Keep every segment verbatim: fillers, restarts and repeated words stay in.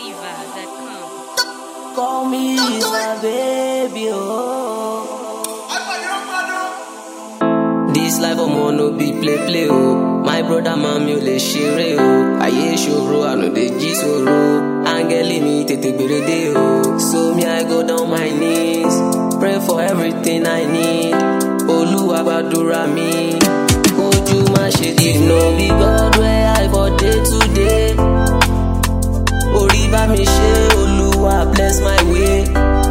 fever dot com. Call me my baby, oh. This life I'm on no be play play, oh. My brother man mi ò lè ṣeré, oh. Ayé ṣòro, I no dey jí sòro. Áńgẹ́lì mi tètè gbèrè dé, oh. So me I go down my knees, pray for everything I need. Olúwa gbàdúrà mi, ojú má ṣe tì. If no be God where I for day to day. Orí bá mi ṣe, Olúwa bless my way.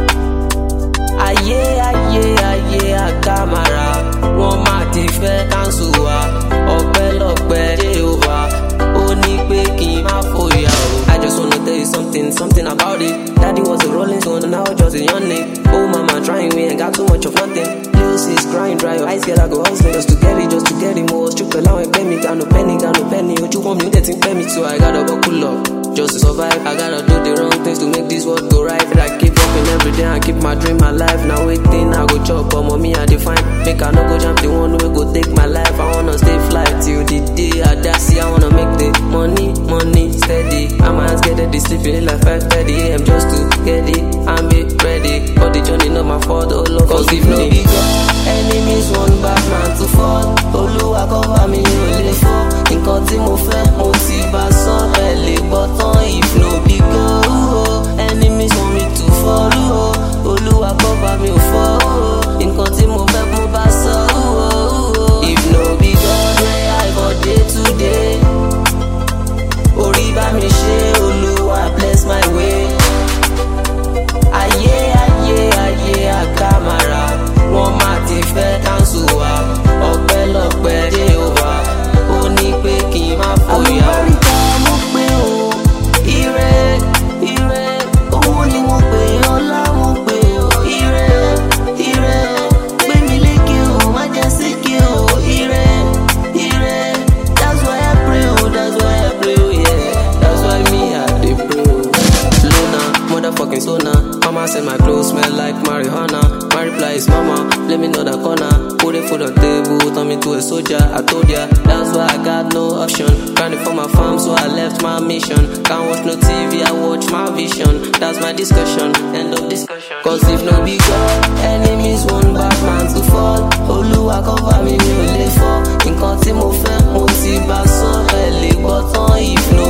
Ayé ayé ayé àkàmàrà, wọ́n máa ti fẹ́ cancel wa. Ọpẹ́lọpẹ́ Jehovah, ó ní pé kí n má fòyà o. I just wanna tell you something, something about it. Daddy was a rolling stone and now just a young nigga. Oh mama trying, we ain't got too much of nothing. Lil sis crying dry, your eyes get I go hustling just to get it, just to get it more. Strip allow and pay me, got no penny, got no penny. What you want me to pay me to? I gotta buckle up just to survive. I gotta do the wrong things to make this world go right. And I keep working every day, I keep my dream alive. Now waiting, I go chop, but mommy I define. Make I no go jump the one way go take my life. I wanna stay fly till the day I die. See, I wanna make the money, money steady. I might hands get it, they sleeping like five thirty a m just to get it. I'm be ready, but the journey not my fault. Oh Lord, cause if no be God, enemies one bad man to fall. Olúwa cover me, you only fall. Nǹkan tí mo fẹ́, mo ti bá sọ ẹ lè bọ́tán. If no be God, oh, enemies want me to fall. Oh, Olúwa cover me, oh fall. Nǹkan tí mo fẹ́, mo bá sọ. Oh, if no be God, where I for day to day. Orí bá mi ṣe, Olúwa bless my way. Ayé ayé ayé àkàmàrà, wọ́n máa ti fẹ́ cancel wa. Ọpẹ́lọpẹ́ Jehovah, ó ní pé kí n má fòyà. Àlùbáríkà mo pè ó, ire ire, owó ni mo pè, ọlá mo pè ó, ire ire, gbé mi lékè ó, má jẹ́ sékè ó, ire ire. That's why I pray, oh, that's why I pray, oh, yeah. That's why me I dey pray, oh. Luna, motherfucking Sona. Mama said my clothes smell like marijuana. My reply is mama, let me know that corner. Put it food on the table, turn me to a soldier. I told ya, that's why I got no option. Grinding for my farm, so I left my mission. Can't watch no T V, I watch my vision. That's my discussion, end of discussion. Cause if no be God, enemies one bad man to fall. Olúwa cover me, mi ò lè fall. Nǹkan tí mo fẹ́, mo ti bá sọ ẹ lè gbọ́tán. If no